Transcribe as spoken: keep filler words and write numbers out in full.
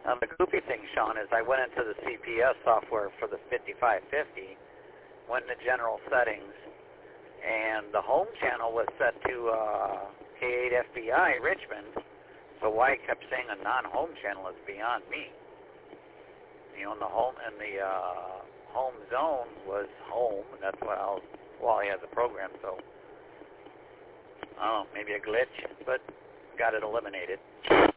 Now, the goofy thing, Sean, is I went into the C P S software for the fifty-five fifty, went into general settings, and the home channel was set to uh, K eight F B I Richmond. So why I kept saying a non-home channel is beyond me. You know, in the home and the uh, home zone was home, and that's what I'll, Wally has a program. So I don't know, maybe a glitch, but got it eliminated.